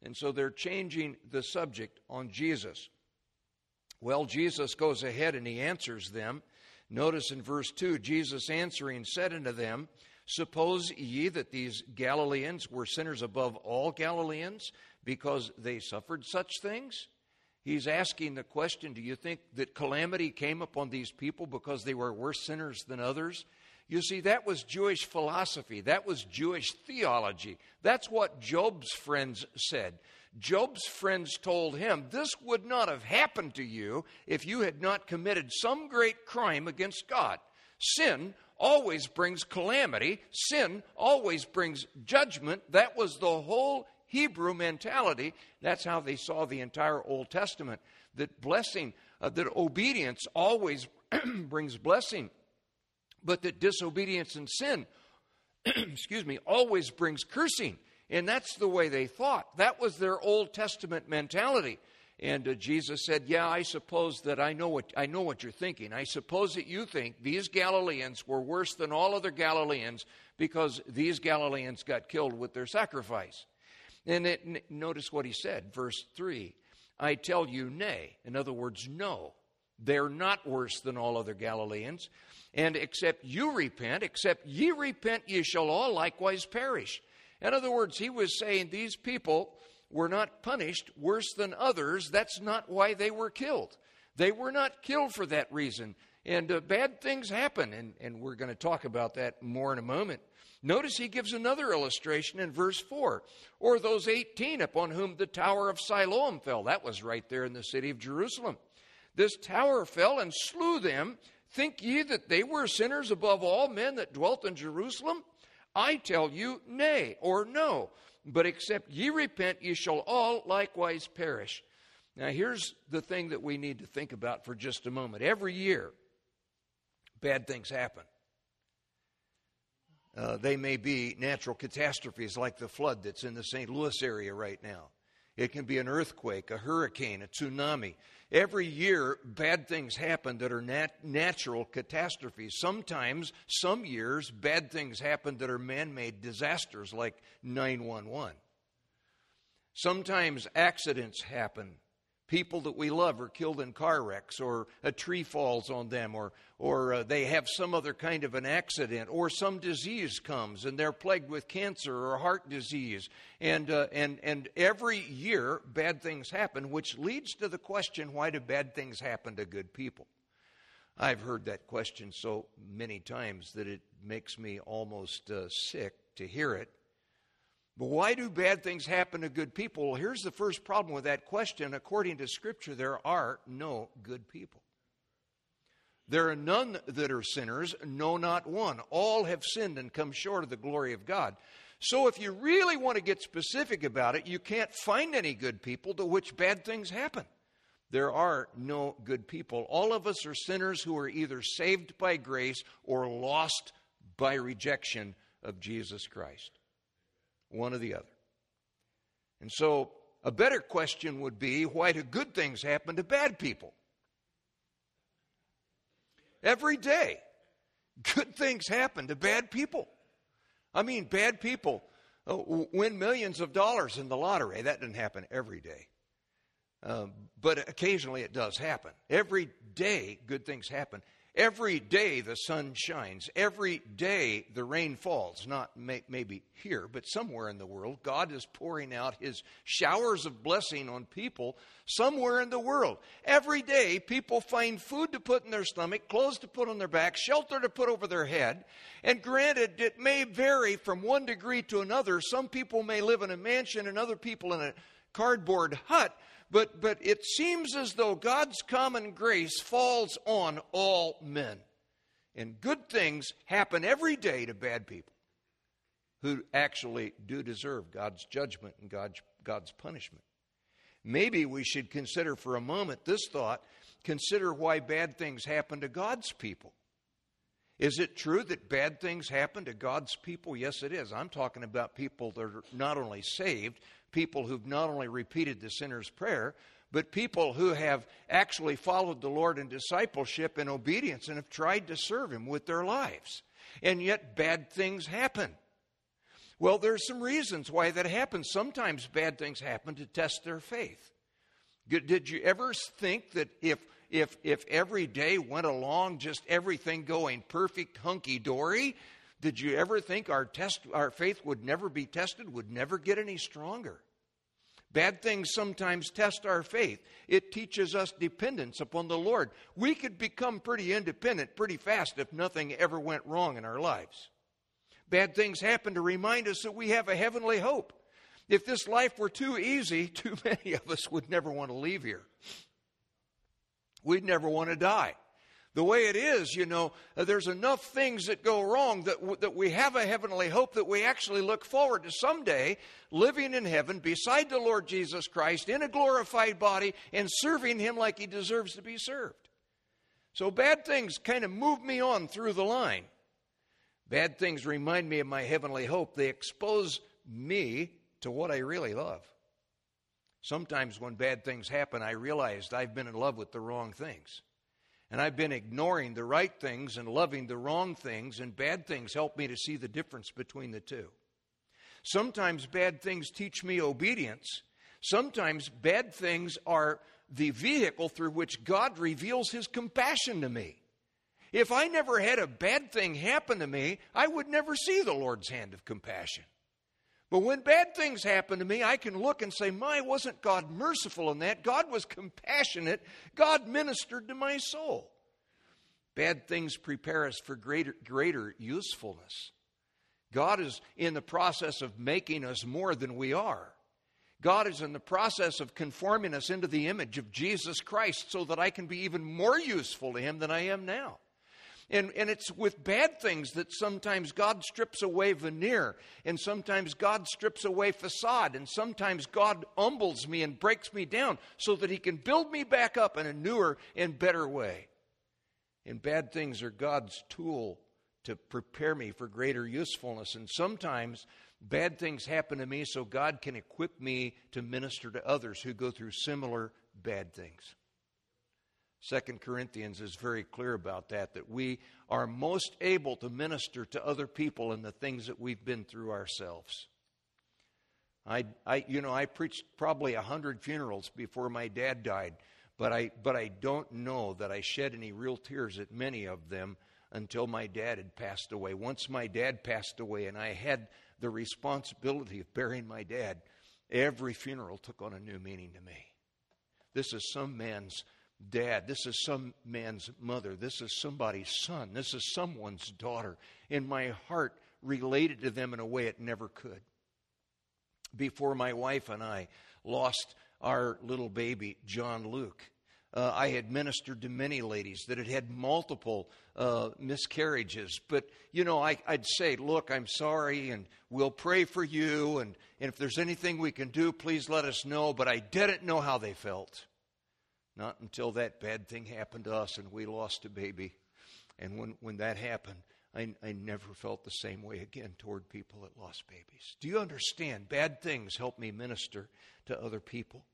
And so they're changing the subject on Jesus. Well, Jesus goes ahead and he answers them. Notice in verse 2, Jesus answering said unto them, Suppose ye that these Galileans were sinners above all Galileans, because they suffered such things? He's asking the question, do you think that calamity came upon these people because they were worse sinners than others? You see, that was Jewish philosophy. That was Jewish theology. That's what Job's friends said. Job's friends told him, this would not have happened to you if you had not committed some great crime against God. Sin always brings calamity. Sin always brings judgment. That was the whole Hebrew mentality. That's how they saw the entire Old Testament. That blessing, that obedience always brings blessing. But that disobedience and sin, always brings cursing. And that's the way they thought. That was their Old Testament mentality. And Jesus said, yeah, I suppose that I know what you're thinking. I suppose that you think these Galileans were worse than all other Galileans because these Galileans got killed with their sacrifice. And notice what he said, verse 3. I tell you, nay. In other words, no. They're not worse than all other Galileans. And except ye repent, ye shall all likewise perish. In other words, he was saying these people were not punished worse than others. That's not why they were killed. They were not killed for that reason. And bad things happen, and we're going to talk about that more in a moment. Notice he gives another illustration in verse 4. Or those 18 upon whom the tower of Siloam fell. That was right there in the city of Jerusalem. This tower fell and slew them. Think ye that they were sinners above all men that dwelt in Jerusalem? I tell you, nay, or no. But except ye repent, ye shall all likewise perish. Now here's the thing that we need to think about for just a moment. Every year, bad things happen. They may be natural catastrophes like the flood that's in the St. Louis area right now. It can be an earthquake, a hurricane, a tsunami. Every year, bad things happen that are natural catastrophes. Sometimes, some years, bad things happen that are man-made disasters like 9/11. Sometimes accidents happen. People that we love are killed in car wrecks, or a tree falls on them, or they have some other kind of an accident, or some disease comes and they're plagued with cancer or heart disease. And every year bad things happen, which leads to the question, why do bad things happen to good people? I've heard that question so many times that it makes me almost sick to hear it. But why do bad things happen to good people? Well, here's the first problem with that question. According to Scripture, there are no good people. There are none that are sinners, no, not one. All have sinned and come short of the glory of God. So if you really want to get specific about it, you can't find any good people to which bad things happen. There are no good people. All of us are sinners who are either saved by grace or lost by rejection of Jesus Christ. One or the other. And so a better question would be, why do good things happen to bad people? Every day, good things happen to bad people. I mean, bad people win millions of dollars in the lottery. That doesn't happen every day. But occasionally it does happen. Every day, good things happen. Every day the sun shines. Every day the rain falls. Not maybe here, but somewhere in the world. God is pouring out his showers of blessing on people somewhere in the world. Every day people find food to put in their stomach, clothes to put on their back, shelter to put over their head. And granted, it may vary from one degree to another. Some people may live in a mansion and other people in a cardboard hut. But it seems as though God's common grace falls on all men. And good things happen every day to bad people who actually do deserve God's judgment and God's punishment. Maybe we should consider for a moment this thought. Consider why bad things happen to God's people. Is it true that bad things happen to God's people? Yes, it is. I'm talking about people that are not only saved, people who've not only repeated the sinner's prayer, but people who have actually followed the Lord in discipleship and obedience and have tried to serve him with their lives. And yet bad things happen. Well, there's some reasons why that happens. Sometimes bad things happen to test their faith. Did you ever think that if every day went along just everything going perfect, hunky-dory, did you ever think our faith would never be tested, would never get any stronger? Bad things sometimes test our faith. It teaches us dependence upon the Lord. We could become pretty independent pretty fast if nothing ever went wrong in our lives. Bad things happen to remind us that we have a heavenly hope. If this life were too easy, too many of us would never want to leave here. We'd never want to die. The way it is, there's enough things that go wrong that we have a heavenly hope, that we actually look forward to someday living in heaven beside the Lord Jesus Christ in a glorified body and serving Him like He deserves to be served. So bad things kind of move me on through the line. Bad things remind me of my heavenly hope. They expose me to what I really love. Sometimes when bad things happen, I realized I've been in love with the wrong things. And I've been ignoring the right things and loving the wrong things, and bad things help me to see the difference between the two. Sometimes bad things teach me obedience. Sometimes bad things are the vehicle through which God reveals His compassion to me. If I never had a bad thing happen to me, I would never see the Lord's hand of compassion. But when bad things happen to me, I can look and say, wasn't God merciful in that? God was compassionate. God ministered to my soul. Bad things prepare us for greater usefulness. God is in the process of making us more than we are. God is in the process of conforming us into the image of Jesus Christ so that I can be even more useful to Him than I am now. And it's with bad things that sometimes God strips away veneer, and sometimes God strips away facade, and sometimes God humbles me and breaks me down so that He can build me back up in a newer and better way. And bad things are God's tool to prepare me for greater usefulness. And sometimes bad things happen to me so God can equip me to minister to others who go through similar bad things. 2 Corinthians is very clear about that we are most able to minister to other people in the things that we've been through ourselves. I preached probably 100 funerals before my dad died, but I don't know that I shed any real tears at many of them until my dad had passed away. Once my dad passed away and I had the responsibility of burying my dad, every funeral took on a new meaning to me. This is some man's dad. This is some man's mother. This is somebody's son. This is someone's daughter. And my heart related to them in a way it never could. Before my wife and I lost our little baby, John Luke, I had ministered to many ladies that had had multiple miscarriages. But, I'd say, look, I'm sorry, and we'll pray for you, and if there's anything we can do, please let us know. But I didn't know how they felt. Not until that bad thing happened to us and we lost a baby. And when that happened, I never felt the same way again toward people that lost babies. Do you understand? Bad things help me minister to other people.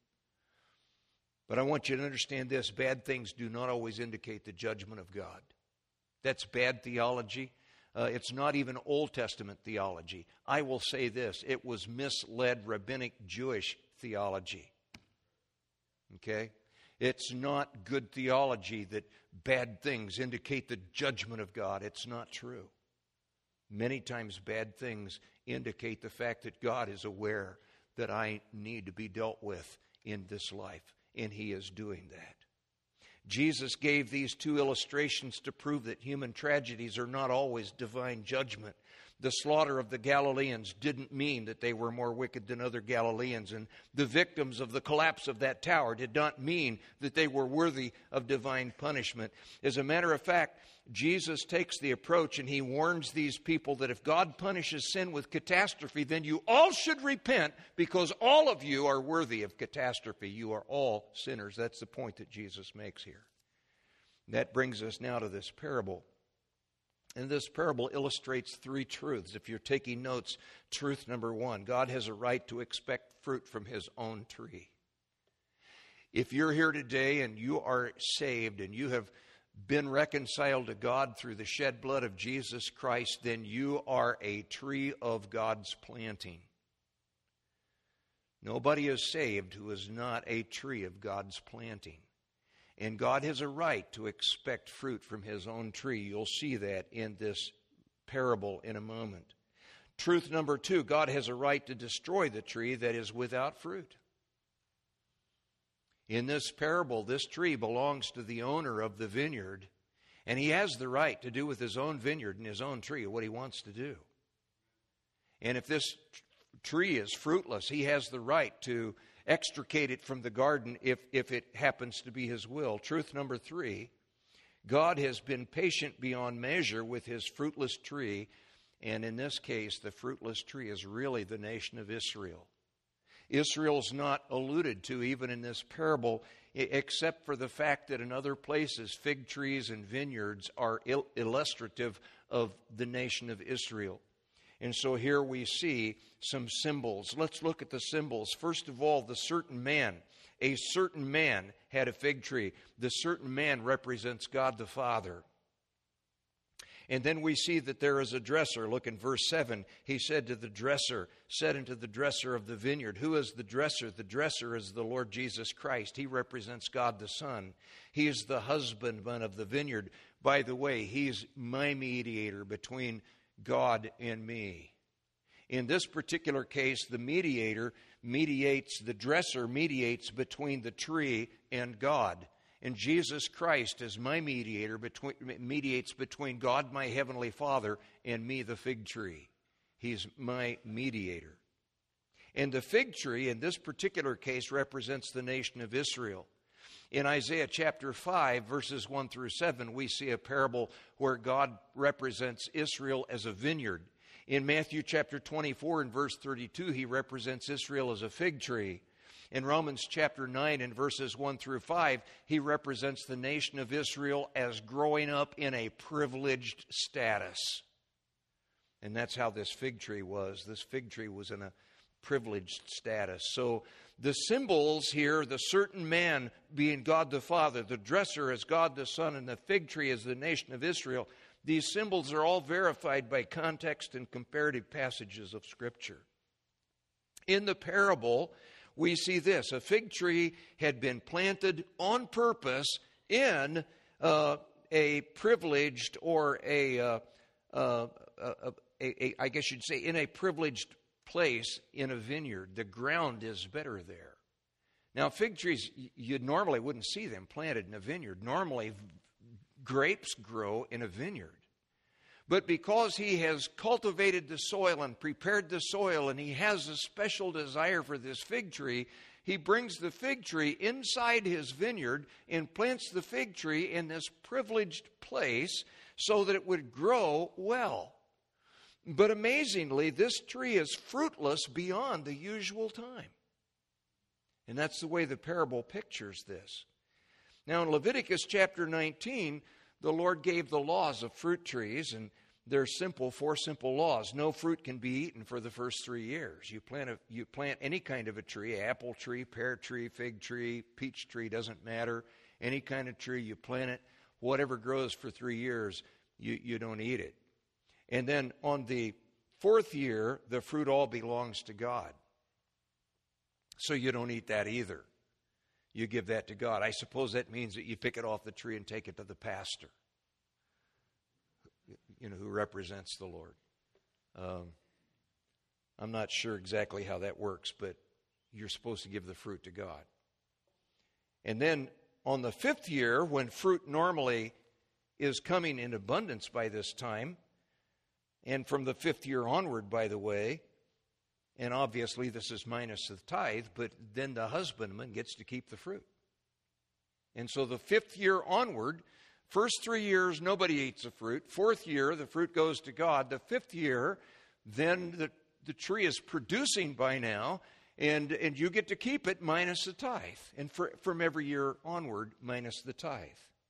But I want you to understand this. Bad things do not always indicate the judgment of God. That's bad theology. It's not even Old Testament theology. I will say this. It was misled rabbinic Jewish theology. Okay? It's not good theology that bad things indicate the judgment of God. It's not true. Many times bad things indicate the fact that God is aware that I need to be dealt with in this life, and He is doing that. Jesus gave these two illustrations to prove that human tragedies are not always divine judgment. The slaughter of the Galileans didn't mean that they were more wicked than other Galileans, and the victims of the collapse of that tower did not mean that they were worthy of divine punishment. As a matter of fact, Jesus takes the approach and He warns these people that if God punishes sin with catastrophe, then you all should repent because all of you are worthy of catastrophe. You are all sinners. That's the point that Jesus makes here. That brings us now to this parable. And this parable illustrates three truths. If you're taking notes, truth number one, God has a right to expect fruit from His own tree. If you're here today and you are saved and you have been reconciled to God through the shed blood of Jesus Christ, then you are a tree of God's planting. Nobody is saved who is not a tree of God's planting. And God has a right to expect fruit from his own tree. You'll see that in this parable in a moment. Truth number 2, God has a right to destroy the tree that is without fruit. In this parable, this tree belongs to the owner of the vineyard, and he has the right to do with his own vineyard and his own tree what he wants to do. And if this tree is fruitless, he has the right to extricate it from the garden if it happens to be his will. Truth number 3, God has been patient beyond measure with his fruitless tree, and in this case, the fruitless tree is really the nation of Israel. Israel's not alluded to even in this parable, except for the fact that in other places, fig trees and vineyards are illustrative of the nation of Israel. And so here we see some symbols. Let's look at the symbols. First of all, the certain man. A certain man had a fig tree. The certain man represents God the Father. And then we see that there is a dresser. Look in verse 7. He said unto the dresser of the vineyard. Who is the dresser? The dresser is the Lord Jesus Christ. He represents God the Son. He is the husbandman of the vineyard. By the way, he's my mediator between God and me. In this particular case, the dresser mediates between the tree and God. And Jesus Christ is my mediator, mediates between God, my heavenly Father, and me, the fig tree. He's my mediator. And the fig tree, in this particular case, represents the nation of Israel. In Isaiah chapter 5, verses 1 through 7, we see a parable where God represents Israel as a vineyard. In Matthew chapter 24 and verse 32, he represents Israel as a fig tree. In Romans chapter 9 and verses 1 through 5, he represents the nation of Israel as growing up in a privileged status. And that's how this fig tree was. This fig tree was in a privileged status. So the symbols here, the certain man being God the Father, the dresser as God the Son, and the fig tree as the nation of Israel, these symbols are all verified by context and comparative passages of Scripture. In the parable, we see this. A fig tree had been planted on purpose in a privileged or I guess you'd say in a privileged place in a vineyard. The ground is better there. Now, fig trees, you normally wouldn't see them planted in a vineyard. Normally, grapes grow in a vineyard. But because he has cultivated the soil and prepared the soil, and he has a special desire for this fig tree, he brings the fig tree inside his vineyard and plants the fig tree in this privileged place so that it would grow well. But amazingly, this tree is fruitless beyond the usual time. And that's the way the parable pictures this. Now in Leviticus chapter 19, the Lord gave the laws of fruit trees, and they're four simple laws. No fruit can be eaten for the first 3 years. You plant any kind of a tree, apple tree, pear tree, fig tree, peach tree, doesn't matter. Any kind of tree, you plant it. Whatever grows for 3 years, you don't eat it. And then on the 4th year, the fruit all belongs to God. So you don't eat that either. You give that to God. I suppose that means that you pick it off the tree and take it to the pastor, who represents the Lord. I'm not sure exactly how that works, but you're supposed to give the fruit to God. And then on the 5th year, when fruit normally is coming in abundance by this time, and from the 5th year onward, by the way, and obviously this is minus the tithe, but then the husbandman gets to keep the fruit. And so the 5th year onward, first 3 years, nobody eats the fruit. 4th year, the fruit goes to God. The 5th year, then the tree is producing by now, and you get to keep it minus the tithe. And from every year onward, minus the tithe.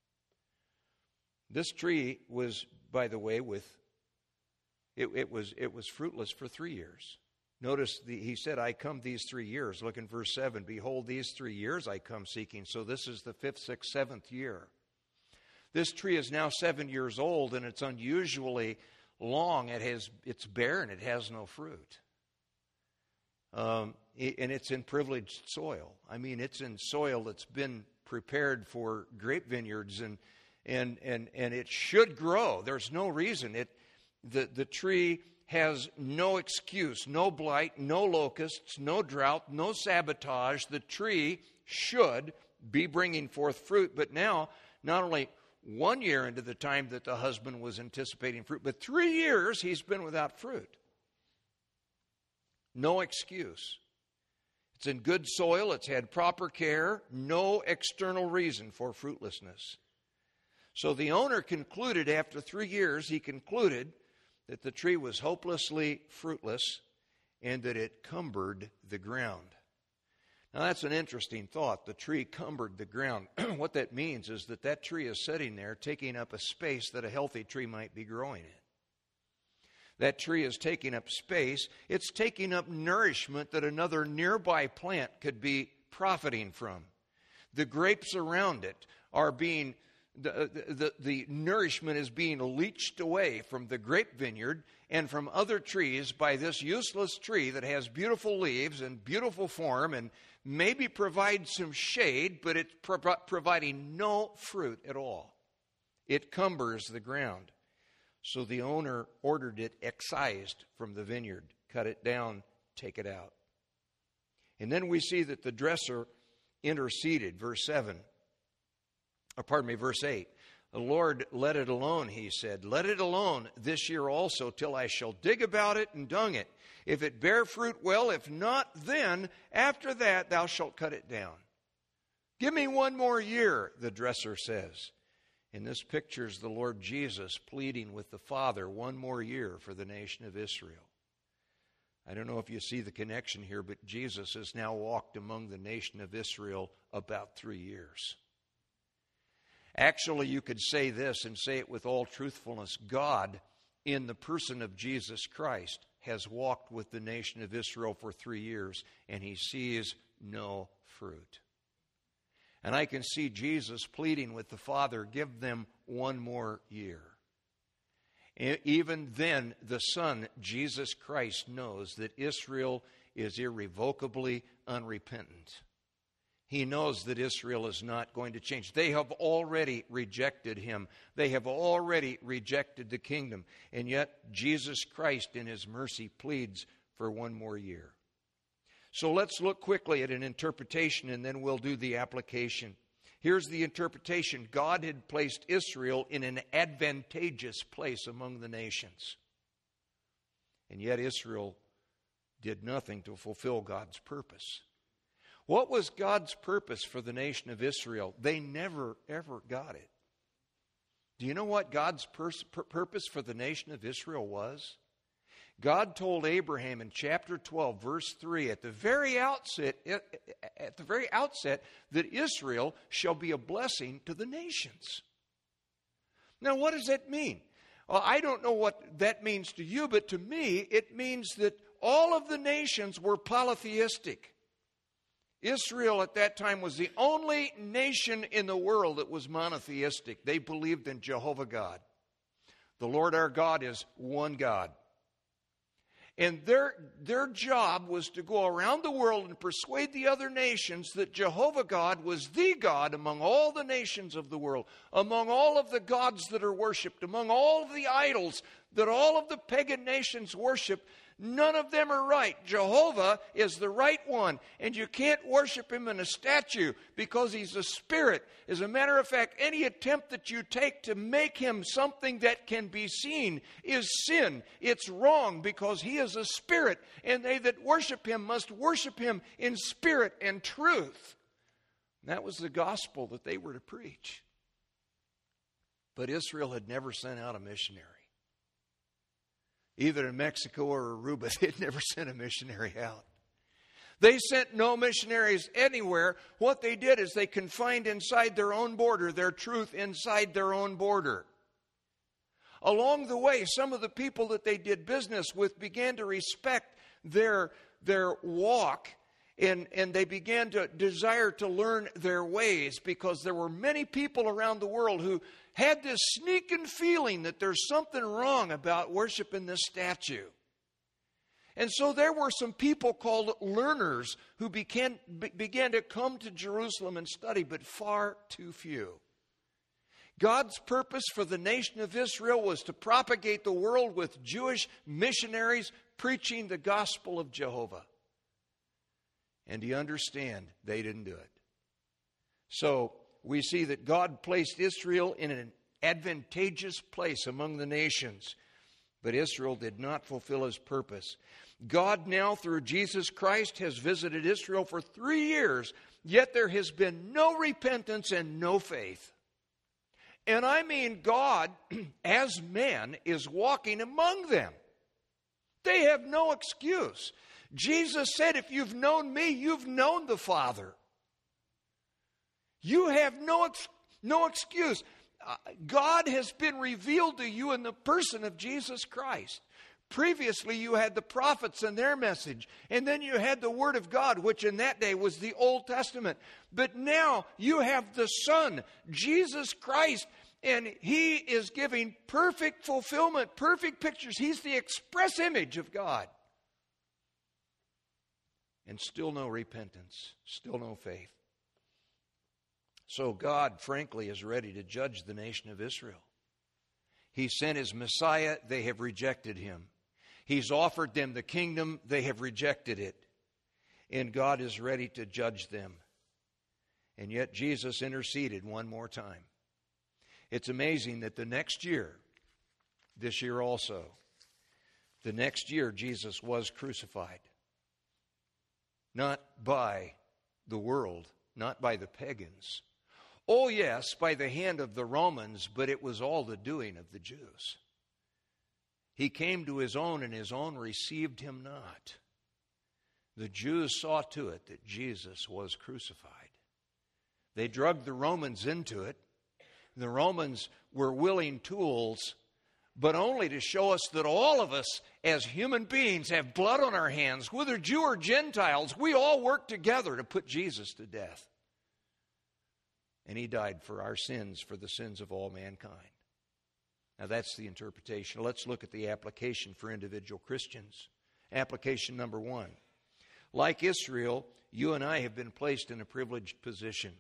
This tree was, by the way, it was fruitless for 3 years. Notice he said, I come these 3 years. Look in verse 7. Behold, these 3 years I come seeking. So this is the 5th, 6th, 7th year. This tree is now 7 years old, and it's unusually long. It's barren. It has no fruit. And it's in privileged soil. I mean, it's in soil that's been prepared for grape vineyards, and it should grow. There's no reason. The tree has no excuse, no blight, no locusts, no drought, no sabotage. The tree should be bringing forth fruit. But now, not only 1 year into the time that the husband was anticipating fruit, but 3 years he's been without fruit. No excuse. It's in good soil. It's had proper care. No external reason for fruitlessness. So the owner concluded, after 3 years, he concluded that the tree was hopelessly fruitless and that it cumbered the ground. Now that's an interesting thought. The tree cumbered the ground. What that means is that tree is sitting there taking up a space that a healthy tree might be growing in. That tree is taking up space. It's taking up nourishment that another nearby plant could be profiting from. The grapes around it are being, the nourishment is being leached away from the grape vineyard and from other trees by this useless tree that has beautiful leaves and beautiful form and maybe provides some shade, but it's providing no fruit at all. It cumbers the ground. So the owner ordered it excised from the vineyard. Cut it down, take it out. And then we see that the dresser interceded, verse 8. The Lord, let it alone, he said. Let it alone this year also, till I shall dig about it and dung it. If it bear fruit, well. If not, then after that thou shalt cut it down. Give me 1 more year, the dresser says. And this pictures the Lord Jesus pleading with the Father 1 more year for the nation of Israel. I don't know if you see the connection here, but Jesus has now walked among the nation of Israel about 3 years. Actually, you could say this and say it with all truthfulness. God, in the person of Jesus Christ, has walked with the nation of Israel for 3 years, and he sees no fruit. And I can see Jesus pleading with the Father, give them 1 more year. Even then, the Son, Jesus Christ, knows that Israel is irrevocably unrepentant. He knows that Israel is not going to change. They have already rejected him. They have already rejected the kingdom. And yet, Jesus Christ, in his mercy, pleads for 1 more year. So let's look quickly at an interpretation, and then we'll do the application. Here's the interpretation. God had placed Israel in an advantageous place among the nations. And yet Israel did nothing to fulfill God's purpose. What was God's purpose for the nation of Israel? They never, ever got it. Do you know what God's purpose for the nation of Israel was? God told Abraham in chapter 12, verse 3, at the very outset, that Israel shall be a blessing to the nations. Now, what does that mean? Well, I don't know what that means to you, but to me, it means that all of the nations were polytheistic. Israel at that time was the only nation in the world that was monotheistic. They believed in Jehovah God. The Lord our God is one God. And their job was to go around the world and persuade the other nations that Jehovah God was the God among all the nations of the world, among all of the gods that are worshipped, among all of the idols that all of the pagan nations worship. None of them are right. Jehovah is the right one, and you can't worship him in a statue because he's a spirit. As a matter of fact, any attempt that you take to make him something that can be seen is sin. It's wrong because he is a spirit, and they that worship him must worship him in spirit and truth. And that was the gospel that they were to preach. But Israel had never sent out a missionary. Either in Mexico or Aruba, they'd never sent a missionary out. They sent no missionaries anywhere. What they did is they confined inside their own border, their truth inside their own border. Along the way, some of the people that they did business with began to respect their walk And they began to desire to learn their ways, because there were many people around the world who had this sneaking feeling that there's something wrong about worshiping this statue. And so there were some people called learners who began to come to Jerusalem and study, but far too few. God's purpose for the nation of Israel was to propagate the world with Jewish missionaries preaching the gospel of Jehovah. And do you understand? They didn't do it. So we see that God placed Israel in an advantageous place among the nations, but Israel did not fulfill his purpose. God now, through Jesus Christ, has visited Israel for 3 years, yet there has been no repentance and no faith. And I mean, God, as man, is walking among them. They have no excuse. Jesus said, if you've known me, you've known the Father. You have no excuse. God has been revealed to you in the person of Jesus Christ. Previously, you had the prophets and their message, and then you had the Word of God, which in that day was the Old Testament. But now you have the Son, Jesus Christ, and He is giving perfect fulfillment, perfect pictures. He's the express image of God. And still no repentance, still no faith. So God, frankly, is ready to judge the nation of Israel. He sent His Messiah, they have rejected Him. He's offered them the kingdom, they have rejected it. And God is ready to judge them. And yet Jesus interceded one more time. It's amazing that the next year, this year also, the next year Jesus was crucified. Not by the world, not by the pagans. Oh yes, by the hand of the Romans, but it was all the doing of the Jews. He came to His own, and His own received Him not. The Jews saw to it that Jesus was crucified. They drugged the Romans into it. The Romans were willing tools, but only to show us that all of us as human beings have blood on our hands. Whether Jew or Gentiles, we all work together to put Jesus to death. And He died for our sins, for the sins of all mankind. Now that's the interpretation. Let's look at the application for individual Christians. Application number 1. Like Israel, you and I have been placed in a privileged position.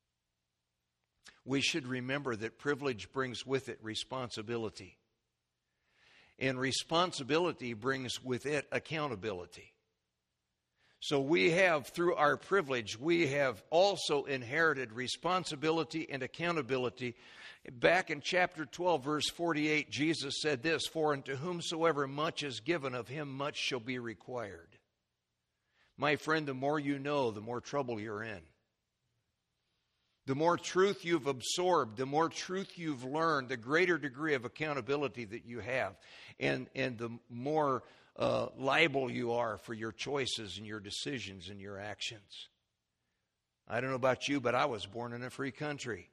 We should remember that privilege brings with it responsibility. And responsibility brings with it accountability. So we have, through our privilege, we have also inherited responsibility and accountability. Back in chapter 12, verse 48, Jesus said this, "For unto whomsoever much is given, of him much shall be required." My friend, the more you know, the more trouble you're in. The more truth you've absorbed, the more truth you've learned, the greater degree of accountability that you have. And the more liable you are for your choices and your decisions and your actions. I don't know about you, but I was born in a free country.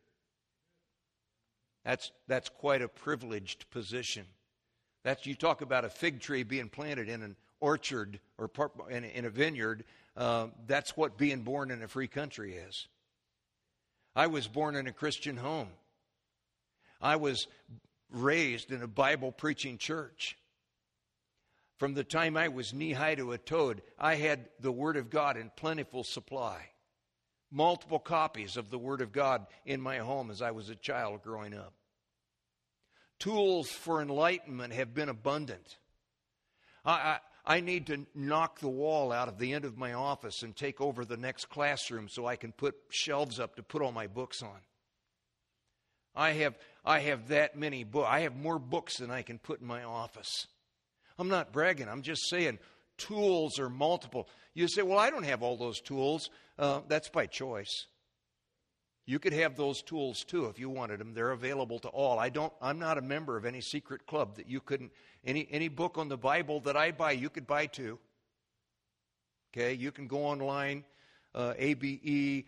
That's quite a privileged position. You talk about a fig tree being planted in an orchard or in a vineyard. That's what being born in a free country is. I was born in a Christian home. I was raised in a Bible-preaching church. From the time I was knee-high to a toad, I had the Word of God in plentiful supply. Multiple copies of the Word of God in my home as I was a child growing up. Tools for enlightenment have been abundant. I need to knock the wall out of the end of my office and take over the next classroom so I can put shelves up to put all my books on. I have that many books. I have more books than I can put in my office. I'm not bragging. I'm just saying tools are multiple. You say, well, I don't have all those tools. That's by choice. You could have those tools too if you wanted them. They're available to all. I'm not a member of any secret club that you couldn't. Any book on the Bible that I buy, you could buy too. Okay, you can go online, ABE.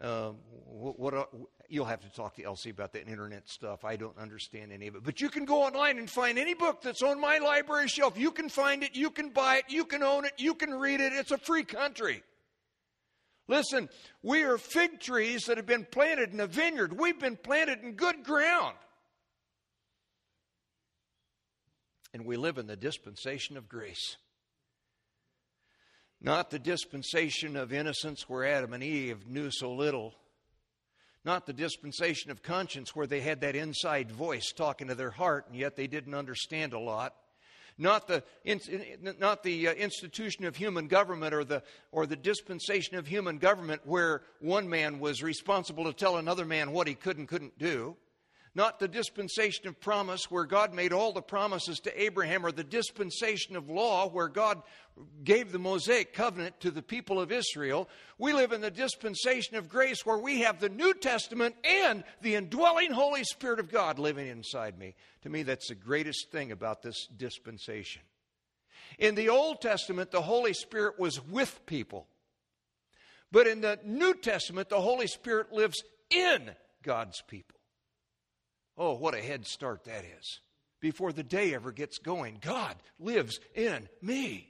You'll have to talk to Elsie about that internet stuff. I don't understand any of it. But you can go online and find any book that's on my library shelf. You can find it. You can buy it. You can own it. You can read it. It's a free country. Listen, we are fig trees that have been planted in a vineyard. We've been planted in good ground. And we live in the dispensation of grace. Not the dispensation of innocence where Adam and Eve knew so little. Not the dispensation of conscience where they had that inside voice talking to their heart and yet they didn't understand a lot. Not the institution of human government or the dispensation of human government where one man was responsible to tell another man what he could and couldn't do. Not the dispensation of promise where God made all the promises to Abraham, or the dispensation of law where God gave the Mosaic covenant to the people of Israel. We live in the dispensation of grace where we have the New Testament and the indwelling Holy Spirit of God living inside me. To me, that's the greatest thing about this dispensation. In the Old Testament, the Holy Spirit was with people. But in the New Testament, the Holy Spirit lives in God's people. Oh, what a head start that is. Before the day ever gets going, God lives in me.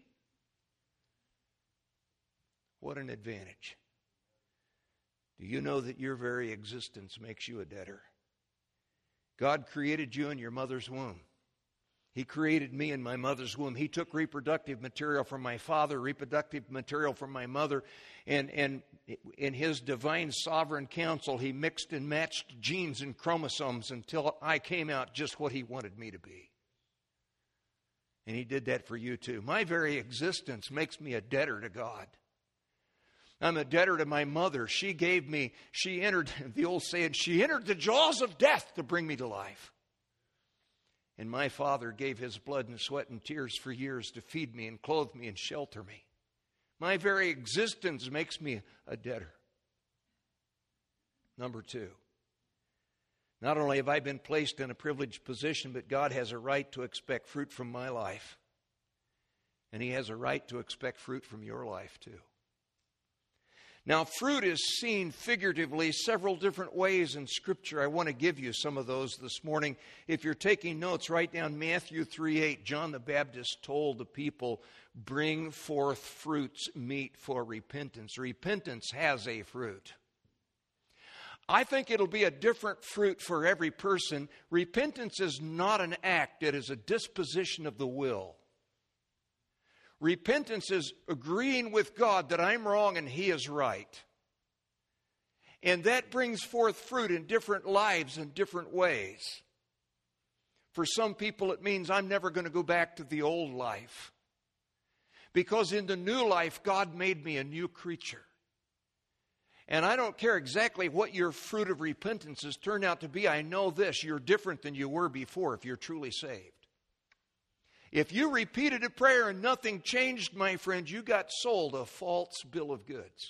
What an advantage. Do you know that your very existence makes you a debtor? God created you in your mother's womb. He created me in my mother's womb. He took reproductive material from my father, reproductive material from my mother, and in His divine sovereign counsel, He mixed and matched genes and chromosomes until I came out just what He wanted me to be. And He did that for you too. My very existence makes me a debtor to God. I'm a debtor to my mother. She entered, the old saying, she entered the jaws of death to bring me to life. And my Father gave His blood and sweat and tears for years to feed me and clothe me and shelter me. My very existence makes me a debtor. Number two, not only have I been placed in a privileged position, but God has a right to expect fruit from my life. And He has a right to expect fruit from your life too. Now, fruit is seen figuratively several different ways in Scripture. I want to give you some of those this morning. If you're taking notes, write down Matthew 3:8. John the Baptist told the people, bring forth fruits meet for repentance. Repentance has a fruit. I think it'll be a different fruit for every person. Repentance is not an act. It is a disposition of the will. Repentance is agreeing with God that I'm wrong and He is right. And that brings forth fruit in different lives in different ways. For some people it means I'm never going to go back to the old life. Because in the new life, God made me a new creature. And I don't care exactly what your fruit of repentance has turned out to be. I know this, you're different than you were before if you're truly saved. If you repeated a prayer and nothing changed, my friend, you got sold a false bill of goods.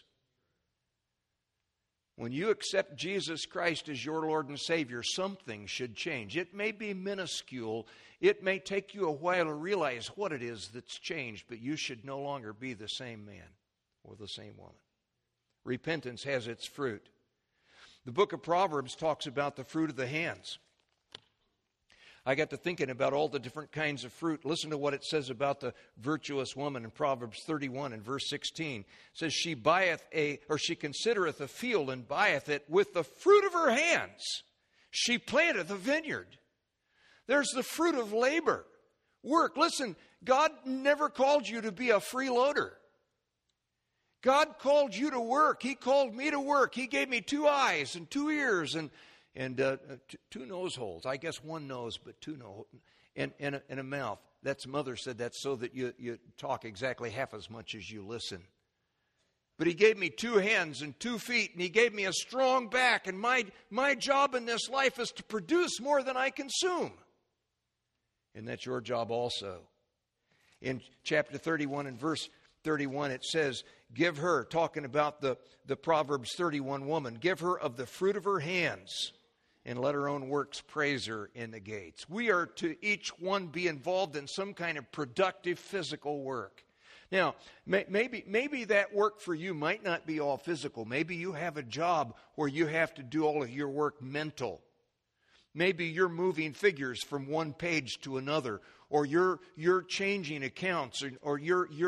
When you accept Jesus Christ as your Lord and Savior, something should change. It may be minuscule. It may take you a while to realize what it is that's changed, but you should no longer be the same man or the same woman. Repentance has its fruit. The book of Proverbs talks about the fruit of the hands. I got to thinking about all the different kinds of fruit. Listen to what it says about the virtuous woman in Proverbs 31 and verse 16. It says, she considereth a field and buyeth it with the fruit of her hands. She planteth a vineyard. There's the fruit of labor. Work. Listen, God never called you to be a freeloader. God called you to work. He called me to work. He gave me 2 eyes and 2 ears and 2 nose holes. I guess 1 nose, but 2 nose, and a mouth. That's Mother said that's so that you talk exactly half as much as you listen. But He gave me 2 hands and 2 feet, and He gave me a strong back. And my job in this life is to produce more than I consume. And that's your job also. In chapter 31 and verse 31, it says, give her, talking about the Proverbs 31 woman, give her of the fruit of her hands, and let her own works praise her in the gates. We are to each one be involved in some kind of productive physical work. Now, maybe that work for you might not be all physical. Maybe you have a job where you have to do all of your work mental. Maybe you're moving figures from one page to another, or you're changing accounts, or you're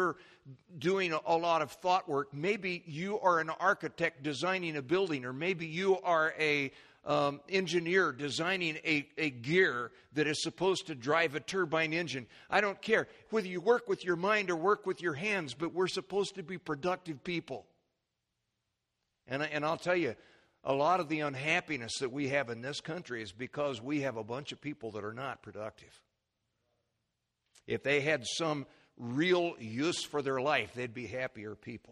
doing a lot of thought work. Maybe you are an architect designing a building, or maybe you are a engineer designing a gear that is supposed to drive a turbine engine. I don't care whether you work with your mind or work with your hands, but we're supposed to be productive people. And I'll tell you, a lot of the unhappiness that we have in this country is because we have a bunch of people that are not productive. If they had some real use for their life, they'd be happier people.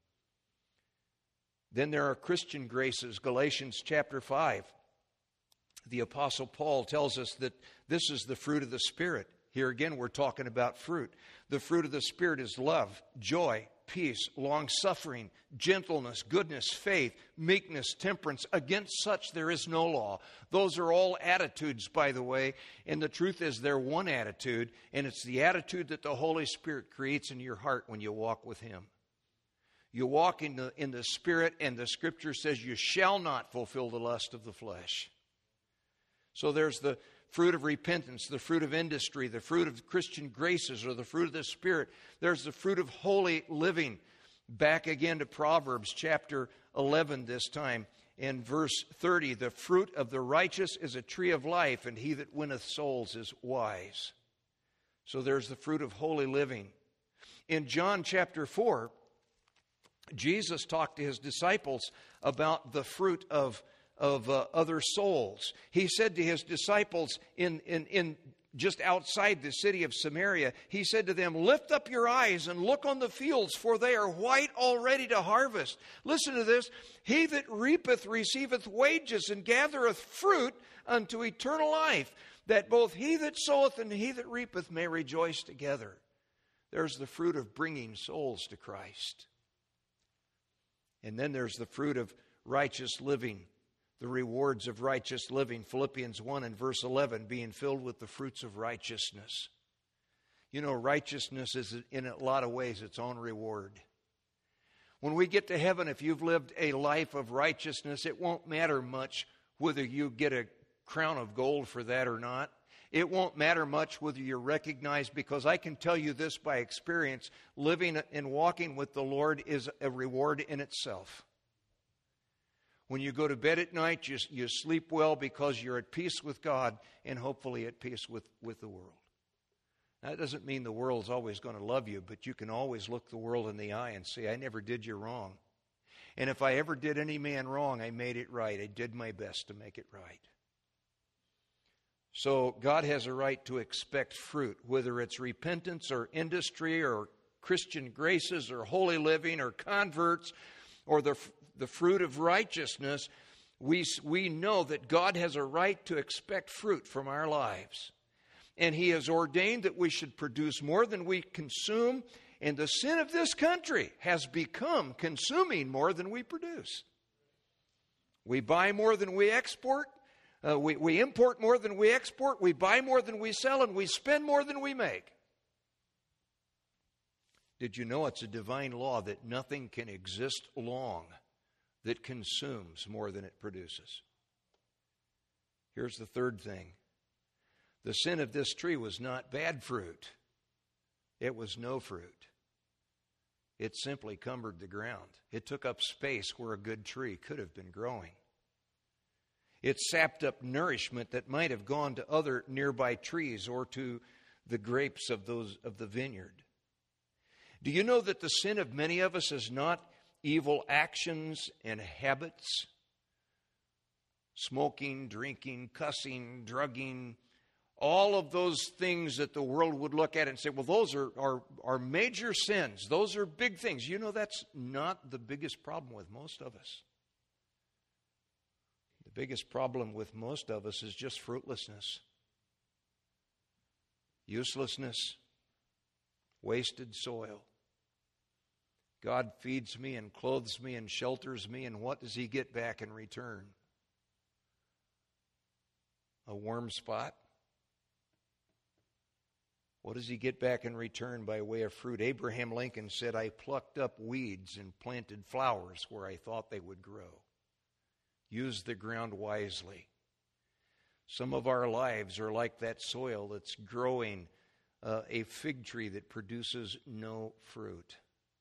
Then there are Christian graces. Galatians chapter 5. The Apostle Paul tells us that this is the fruit of the Spirit. Here again, we're talking about fruit. The fruit of the Spirit is love, joy, peace, long-suffering, gentleness, goodness, faith, meekness, temperance. Against such there is no law. Those are all attitudes, by the way, and the truth is they're one attitude, and it's the attitude that the Holy Spirit creates in your heart when you walk with Him. You walk in the Spirit, and the Scripture says you shall not fulfill the lust of the flesh. So there's the fruit of repentance, the fruit of industry, the fruit of Christian graces, or the fruit of the Spirit. There's the fruit of holy living. Back again to Proverbs chapter 11 this time, in verse 30. The fruit of the righteous is a tree of life, and he that winneth souls is wise. So there's the fruit of holy living. In John chapter 4, Jesus talked to His disciples about the fruit of other souls. He said to His disciples in just outside the city of Samaria, He said to them, "Lift up your eyes and look on the fields, for they are white already to harvest." Listen to this. "He that reapeth receiveth wages, and gathereth fruit unto eternal life, that both he that soweth and he that reapeth may rejoice together." There's the fruit of bringing souls to Christ. And then there's the fruit of righteous living, the rewards of righteous living. Philippians 1 and verse 11, being filled with the fruits of righteousness. You know, righteousness is in a lot of ways its own reward. When we get to heaven, if you've lived a life of righteousness, it won't matter much whether you get a crown of gold for that or not. It won't matter much whether you're recognized, because I can tell you this by experience, living and walking with the Lord is a reward in itself. When you go to bed at night, you sleep well because you're at peace with God and hopefully at peace with the world. Now, that doesn't mean the world's always going to love you, but you can always look the world in the eye and say, "I never did you wrong. And if I ever did any man wrong, I made it right. I did my best to make it right." So God has a right to expect fruit, whether it's repentance or industry or Christian graces or holy living or converts or the fruit of righteousness. We know that God has a right to expect fruit from our lives. And He has ordained that we should produce more than we consume. And the sin of this country has become consuming more than we produce. We buy more than we export. We import more than we export. We buy more than we sell. And we spend more than we make. Did you know it's a divine law that nothing can exist long that consumes more than it produces? Here's the third thing. The sin of this tree was not bad fruit. It was no fruit. It simply cumbered the ground. It took up space where a good tree could have been growing. It sapped up nourishment that might have gone to other nearby trees or to the grapes of the vineyard. Do you know that the sin of many of us is not evil actions and habits? Smoking, drinking, cussing, drugging, all of those things that the world would look at and say, well, those are major sins. Those are big things. You know, that's not the biggest problem with most of us. The biggest problem with most of us is just fruitlessness, uselessness, wasted soil. God feeds me and clothes me and shelters me, and what does He get back in return? A warm spot? What does He get back in return by way of fruit? Abraham Lincoln said, "I plucked up weeds and planted flowers where I thought they would grow." Use the ground wisely. Some of our lives are like that soil that's growing a fig tree that produces no fruit.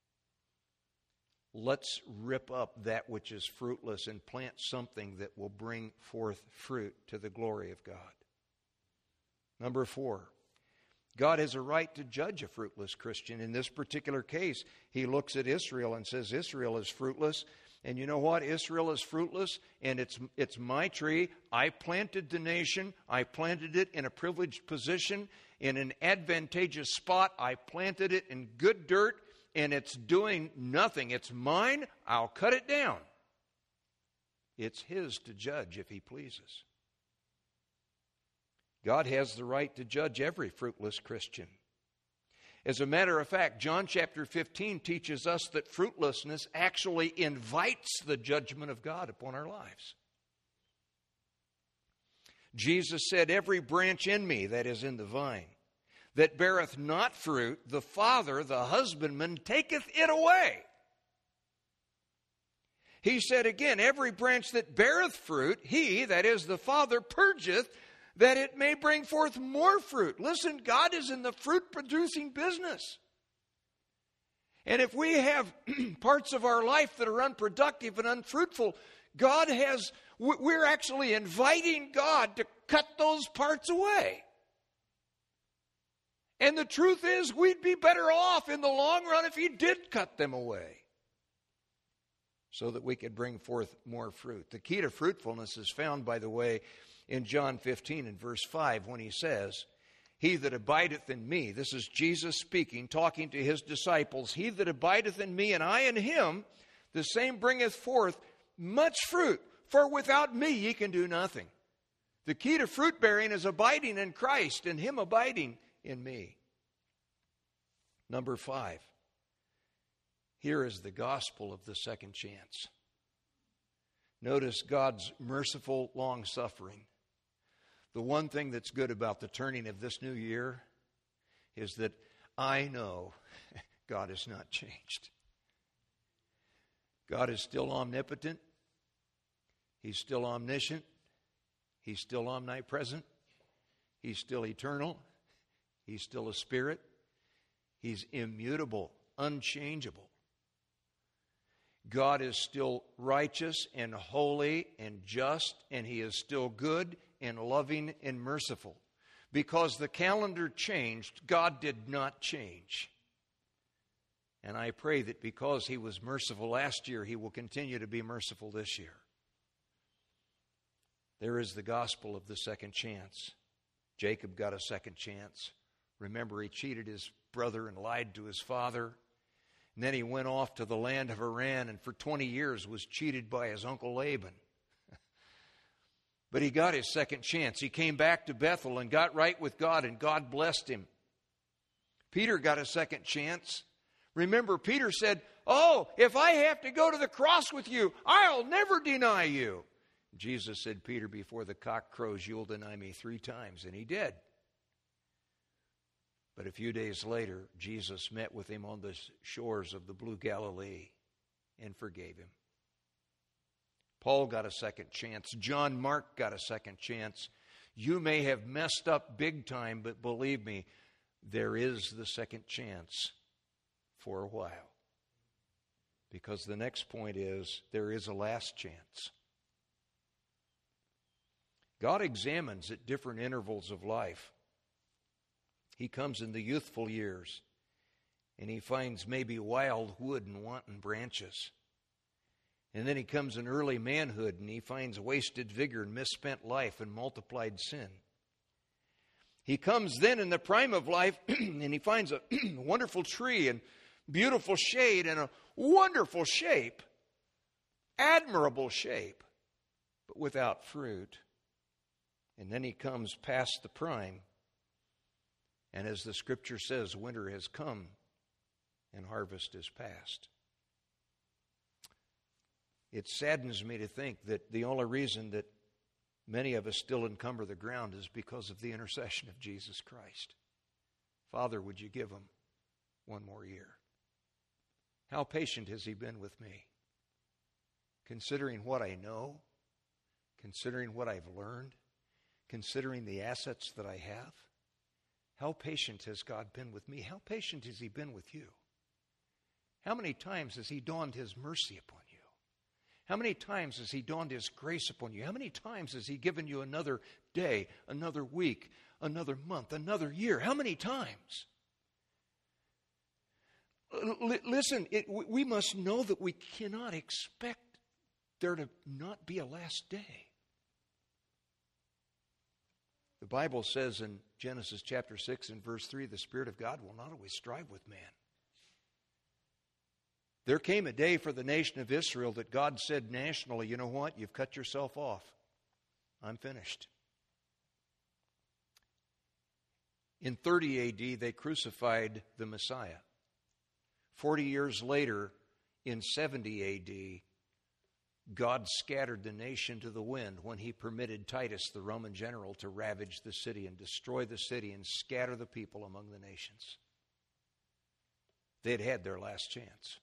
Let's rip up that which is fruitless and plant something that will bring forth fruit to the glory of God. Number 4, God has a right to judge a fruitless Christian. In this particular case, he looks at Israel and says, Israel is fruitless. And you know what? Israel is fruitless, and it's my tree. I planted the nation. I planted it in a privileged position, in an advantageous spot. I planted it in good dirt, and it's doing nothing. It's mine. I'll cut it down. It's his to judge if he pleases. God has the right to judge every fruitless Christian. As a matter of fact, John chapter 15 teaches us that fruitlessness actually invites the judgment of God upon our lives. Jesus said, every branch in me, that is in the vine, that beareth not fruit, the Father, the husbandman, taketh it away. He said again, every branch that beareth fruit, he, that is the Father, purgeth, that it may bring forth more fruit. Listen, God is in the fruit-producing business. And if we have parts of our life that are unproductive and unfruitful, we're actually inviting God to cut those parts away. And the truth is, we'd be better off in the long run if he did cut them away, so that we could bring forth more fruit. The key to fruitfulness is found, by the way, in John 15 and verse 5, when he says, he that abideth in me, this is Jesus speaking, talking to his disciples, he that abideth in me and I in him, the same bringeth forth much fruit, for without me ye can do nothing. The key to fruit bearing is abiding in Christ and him abiding in me. Number 5, here is the gospel of the second chance. Notice God's merciful long-suffering. The one thing that's good about the turning of this new year is that I know God has not changed. God is still omnipotent. He's still omniscient. He's still omnipresent. He's still eternal. He's still a spirit. He's immutable, unchangeable. God is still righteous and holy and just, and he is still good and loving and merciful. Because the calendar changed, God did not change. And I pray that because he was merciful last year, he will continue to be merciful this year. There is the gospel of the second chance. Jacob got a second chance. Remember, he cheated his brother and lied to his father. And then he went off to the land of Haran and for 20 years was cheated by his uncle Laban. But he got his second chance. He came back to Bethel and got right with God, and God blessed him. Peter got a second chance. Remember, Peter said, oh, if I have to go to the cross with you, I'll never deny you. Jesus said, Peter, before the cock crows, you'll deny me 3 times. And he did. But a few days later, Jesus met with him on the shores of the Blue Galilee and forgave him. Paul got a second chance. John Mark got a second chance. You may have messed up big time, but believe me, there is the second chance for a while. Because the next point is, there is a last chance. God examines at different intervals of life. He comes in the youthful years, and he finds maybe wild wood and wanton branches. And then he comes in early manhood, and he finds wasted vigor and misspent life and multiplied sin. He comes then in the prime of life, and he finds a wonderful tree and beautiful shade and a wonderful shape, admirable shape, but without fruit. And then he comes past the prime, and as the scripture says, winter has come and harvest is past. It saddens me to think that the only reason that many of us still encumber the ground is because of the intercession of Jesus Christ. Father, would you give him one more year? How patient has he been with me? Considering what I know, considering what I've learned, considering the assets that I have, How patient has God been with me? How patient has He been with you? How many times has He dawned His mercy upon you? How many times has He dawned His grace upon you? How many times has He given you another day, another week, another month, another year? How many times? Listen, we must know that we cannot expect there to not be a last day. The Bible says in Genesis chapter 6 and verse 3, the Spirit of God will not always strive with man. There came a day for the nation of Israel that God said nationally, you know what? You've cut yourself off. I'm finished. In 30 AD, they crucified the Messiah. 40 years later, in 70 AD, God scattered the nation to the wind when He permitted Titus, the Roman general, to ravage the city and destroy the city and scatter the people among the nations. They'd had their last chance.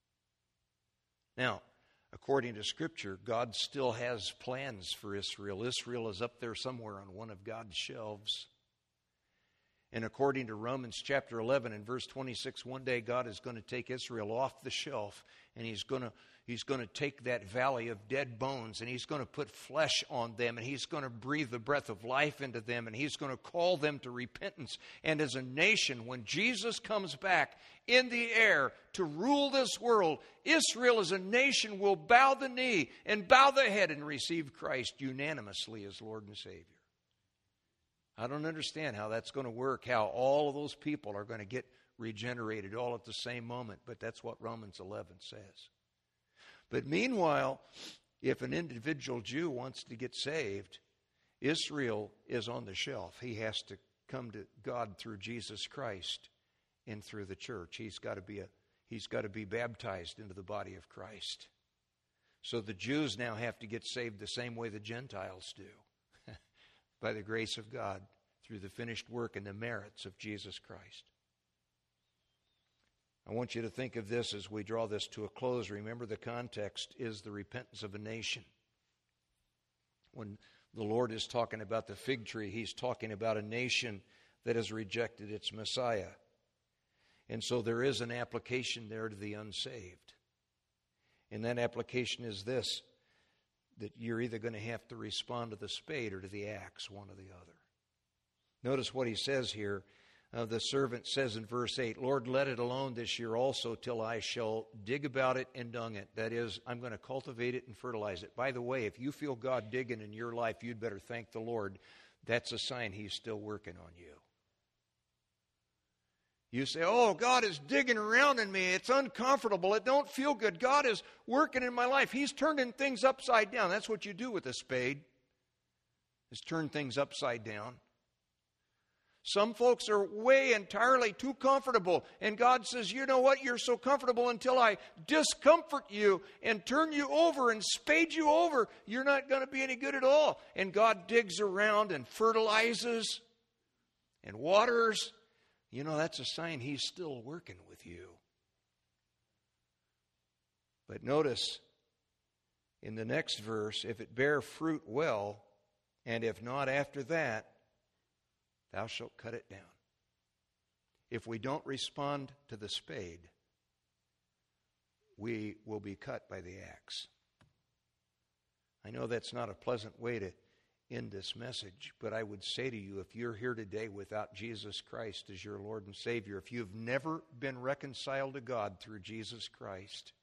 Now, according to Scripture, God still has plans for Israel. Israel is up there somewhere on one of God's shelves. And according to Romans chapter 11 and verse 26, one day God is going to take Israel off the shelf, and He's going to take that valley of dead bones, and He's going to put flesh on them, and He's going to breathe the breath of life into them, and He's going to call them to repentance. And as a nation, when Jesus comes back in the air to rule this world, Israel as a nation will bow the knee and bow the head and receive Christ unanimously as Lord and Savior. I don't understand how that's going to work, how all of those people are going to get regenerated all at the same moment, but that's what Romans 11 says. But meanwhile, if an individual Jew wants to get saved, Israel is on the shelf. He has to come to God through Jesus Christ and through the church. He's got to be baptized into the body of Christ. So the Jews now have to get saved the same way the Gentiles do. By the grace of God, through the finished work and the merits of Jesus Christ. I want you to think of this as we draw this to a close. Remember, the context is the repentance of a nation. When the Lord is talking about the fig tree, He's talking about a nation that has rejected its Messiah. And so there is an application there to the unsaved. And that application is this: that you're either going to have to respond to the spade or to the axe, one or the other. Notice what he says here. The servant says in verse 8, Lord, let it alone this year also till I shall dig about it and dung it. That is, I'm going to cultivate it and fertilize it. By the way, if you feel God digging in your life, you'd better thank the Lord. That's a sign He's still working on you. You say, oh, God is digging around in me. It's uncomfortable. It don't feel good. God is working in my life. He's turning things upside down. That's what you do with a spade, is turn things upside down. Some folks are way entirely too comfortable. And God says, you know what? You're so comfortable until I discomfort you and turn you over and spade you over. You're not going to be any good at all. And God digs around and fertilizes and waters. You know, that's a sign He's still working with you. But notice in the next verse, if it bear fruit, well, and if not after that, thou shalt cut it down. If we don't respond to the spade, we will be cut by the axe. I know that's not a pleasant way to end this message, but I would say to you, if you're here today without Jesus Christ as your Lord and Savior, if you've never been reconciled to God through Jesus Christ,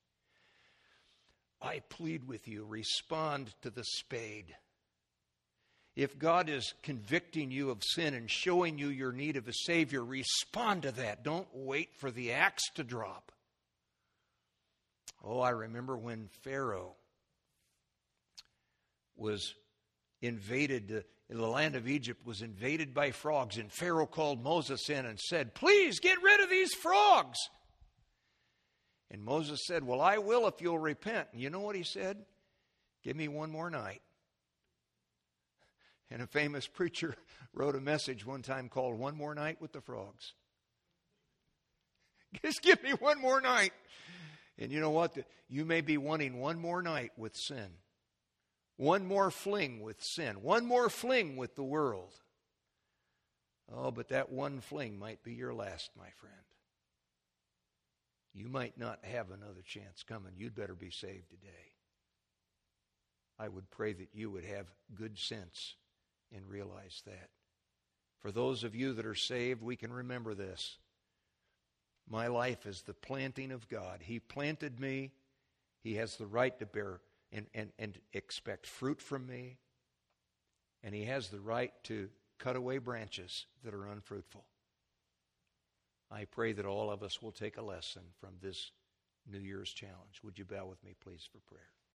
I plead with you, respond to the spade. If God is convicting you of sin and showing you your need of a Savior, respond to that. Don't wait for the axe to drop. Oh, I remember when Pharaoh was invaded, the land of Egypt was invaded by frogs, and Pharaoh called Moses in and said, please get rid of these frogs. And Moses said, well, I will if you'll repent. And you know what he said? Give me one more night. And a famous preacher wrote a message one time called One More Night with the Frogs. Just give me one more night. And you know what? You may be wanting one more night with sin. One more fling with sin. One more fling with the world. Oh, but that one fling might be your last, my friend. You might not have another chance coming. You'd better be saved today. I would pray that you would have good sense and realize that. For those of you that are saved, we can remember this. My life is the planting of God. He planted me. He has the right to bear and expect fruit from me. And He has the right to cut away branches that are unfruitful. I pray that all of us will take a lesson from this New Year's challenge. Would you bow with me, please, for prayer?